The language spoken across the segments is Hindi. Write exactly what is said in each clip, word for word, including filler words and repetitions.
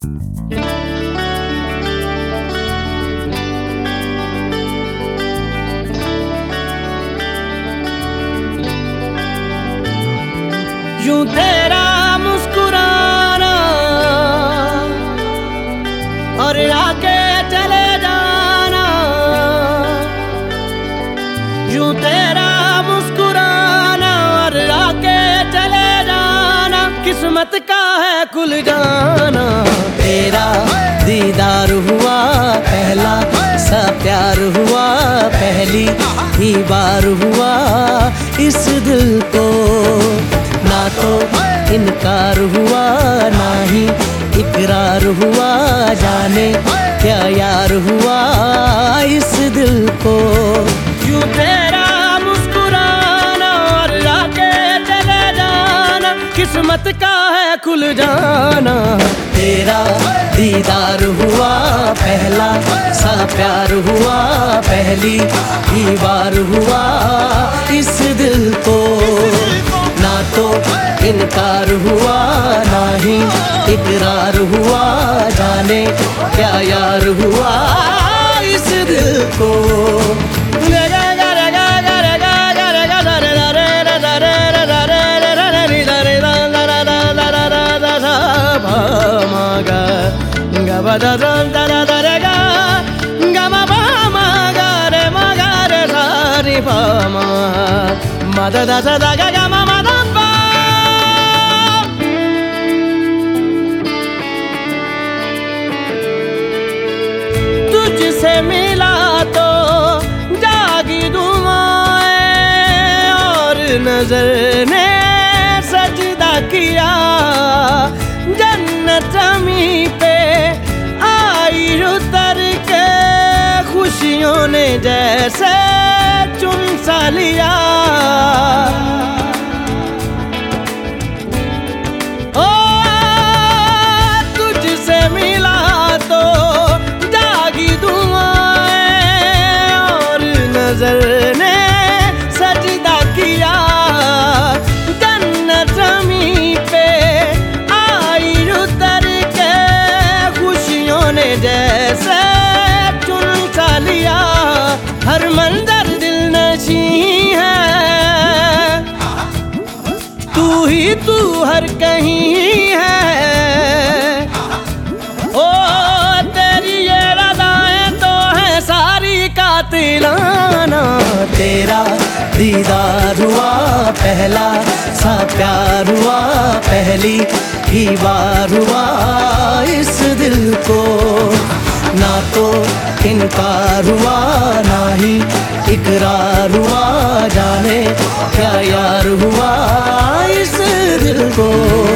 यूं तेरा मुस्कुराना और आके चले जाना, यूं तेरा मुस्कुराना और आके चले जाना, किस्मत का है खुल जाना। तेरा दीदार हुआ पहला सा प्यार हुआ, पहली ही बार हुआ इस दिल को, ना तो इनकार हुआ ना ही इकरार हुआ, जाने क्या यार हुआ इस दिल को। यूं तेरा मुस्कुराना और आके चले जाना, किस्मत का है खुल जाना। तेरा दीदार हुआ पहला सा प्यार हुआ, पहली ही बार हुआ इस दिल को, ना तो इनकार हुआ ना ही इकरार हुआ, जाने क्या यार हुआ इस दिल को। Mada da da da ga ga ma ma da pa, तुझसे मिला तो जागी दुआएं और नजर ने सजदा किया, जन्नत जमी पे आई उतर के खुशियों ने जैसे चुन सा लिया। ओ तुझसे मिला तो जागी दुआएं और नजर ने सजदा किया, जन्नत जमी पे आई उतर के खुशियों ने जैसे चुन सा लिया। हर मंजर दिल नशी है, तू ही तू हर कहीं है। ओ तेरी ये रज़ाएं तो है सारी कातिलाना। तेरा दीदार हुआ पहला सा प्यार हुआ, पहली ही बार हुआ इस दिल को, ना तो इनकार हुआ ना ही इकरार हुआ, जाने क्या यार हुआ इस दिल को।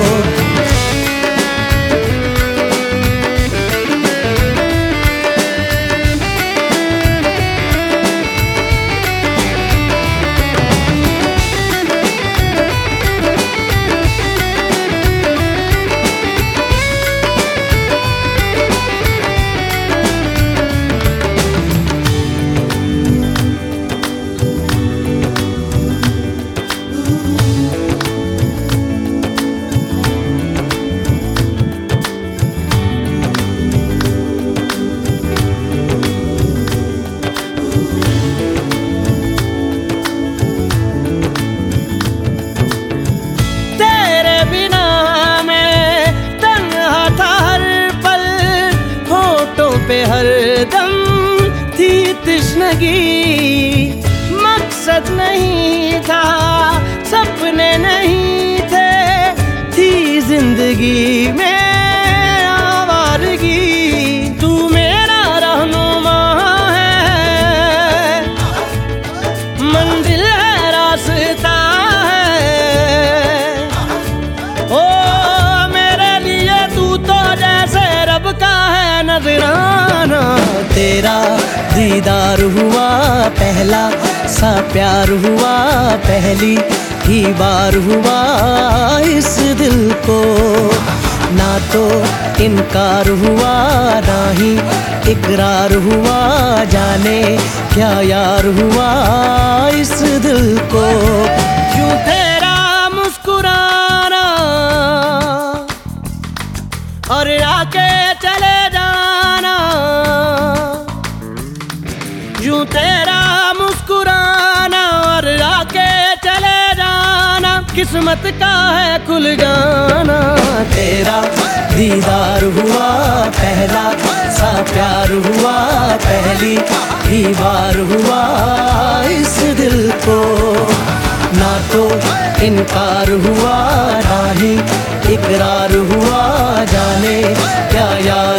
पे हर दम थी तश्नगी, मकसद नहीं था सपने नहीं थे, थी जिंदगी में आवारगी। तू मेरा रहनुमा है, मंजिल है रास्ता है। ओ मेरे लिए तू तो जैसे रब का है नजराना। तेरा दीदार हुआ पहला सा प्यार हुआ, पहली ही बार हुआ इस दिल को, ना तो इनकार हुआ ना ही इकरार हुआ, जाने क्या यार हुआ इस दिल को। यूं तेरा मुस्कुराना और आके किस्मत का है खुल जाना। तेरा दीदार हुआ पहला सा प्यार हुआ, पहली ही बार हुआ इस दिल को। ना तो इनकार हुआ ना ही इकरार हुआ, जाने क्या यार